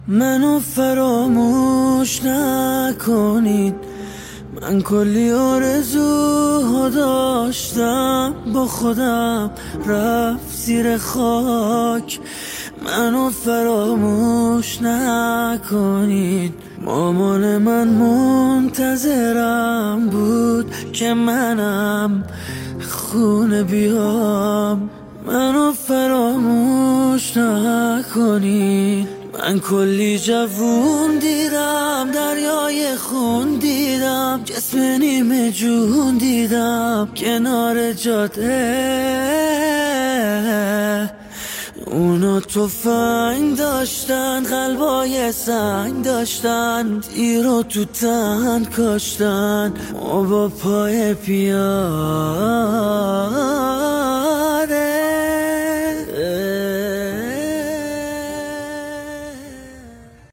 منو فراموش نکنید، من کلی آرزوها داشتم، با خودم رفت زیر خاک. منو فراموش نکنید، مامان من منتظرم بود که منم خونه بیام. منو فراموش نکنید، من کلی جوون دیدم، دریای خون دیدم، جسم نیمه جون دیدم کنار جاده. اونا تفنگ داشتن، قلبای سنگ داشتن، تیر رو تو تن کاشتن، ما با پای پیاده.